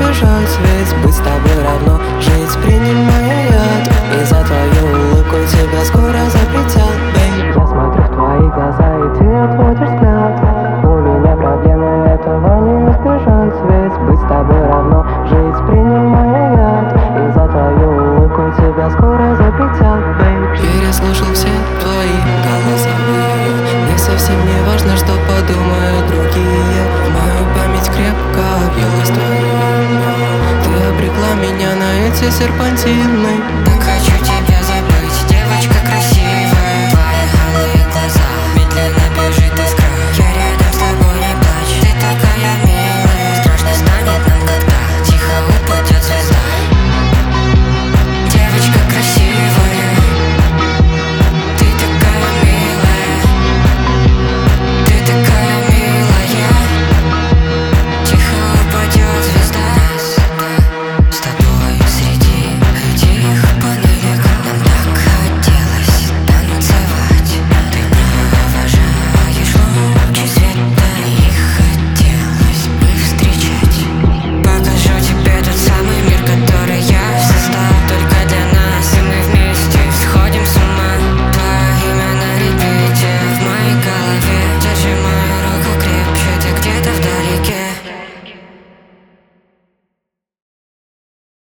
избежать, ведь быть с тобой равно жить, принимая яд. И за твою улыбку тебя скоро запретят, бэй. Я смотрю в твои глаза, и ты отводишь взгляд. У меня проблемы, этого не избежать, ведь быть с тобой равно жить, принимая яд. И за твою улыбку тебя скоро запретят, бэй. Переслушал все твои голосовые, мне совсем не важно, что подумают другие. В мою память крепко въелось твое имя. Ты обрекла меня на эти серпантины. Так хочу